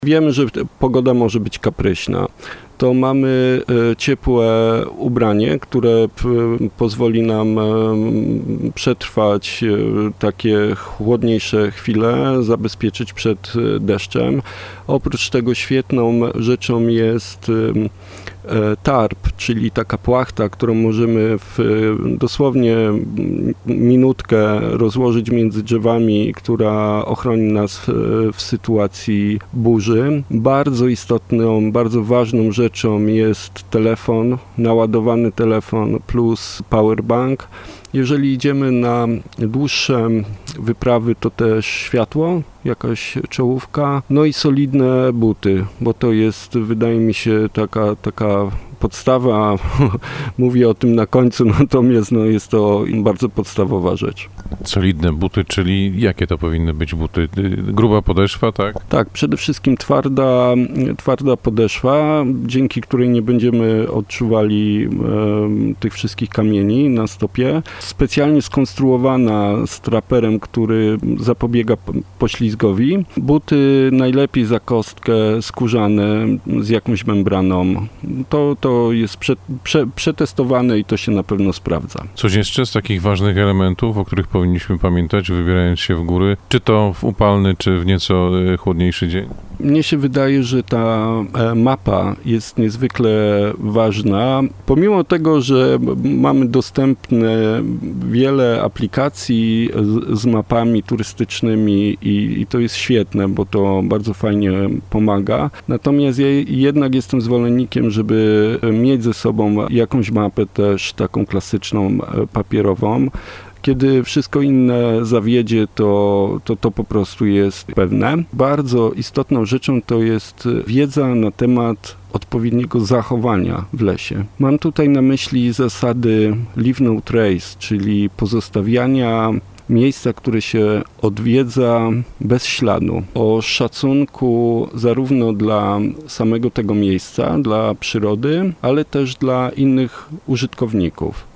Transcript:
Wiemy, że pogoda może być kapryśna. To mamy ciepłe ubranie, które pozwoli nam przetrwać takie chłodniejsze chwile, zabezpieczyć przed deszczem. Oprócz tego świetną rzeczą jest tarp, czyli taka płachta, którą możemy w dosłownie minutkę rozłożyć między drzewami, która ochroni nas w sytuacji burzy. Bardzo istotną, bardzo ważną rzeczą jest telefon, naładowany telefon plus powerbank. Jeżeli idziemy na dłuższe wyprawy, to też światło, jakaś czołówka, no i solidne buty, bo to jest, wydaje mi się, taka podstawa. Mówię o tym na końcu, natomiast jest to bardzo podstawowa rzecz. Solidne buty, czyli jakie to powinny być buty? Gruba podeszwa, tak? Tak, przede wszystkim twarda podeszwa, dzięki której nie będziemy odczuwali tych wszystkich kamieni na stopie. Specjalnie skonstruowana traperem, który zapobiega poślizgowi. Buty najlepiej za kostkę skórzane z jakąś membraną. To jest przetestowane i to się na pewno sprawdza. Coś jeszcze z takich ważnych elementów, o których powinniśmy pamiętać, wybierając się w góry, czy to w upalny, czy w nieco chłodniejszy dzień? Mnie się wydaje, że ta mapa jest niezwykle ważna. Pomimo tego, że mamy dostępne wiele aplikacji z mapami turystycznymi i to jest świetne, bo to bardzo fajnie pomaga. Natomiast ja jednak jestem zwolennikiem, żeby mieć ze sobą jakąś mapę też taką klasyczną, papierową. Kiedy wszystko inne zawiedzie, to po prostu jest pewne. Bardzo istotną rzeczą to jest wiedza na temat odpowiedniego zachowania w lesie. Mam tutaj na myśli zasady leave no trace, czyli pozostawiania miejsca, które się odwiedza bez śladu. O szacunku zarówno dla samego tego miejsca, dla przyrody, ale też dla innych użytkowników.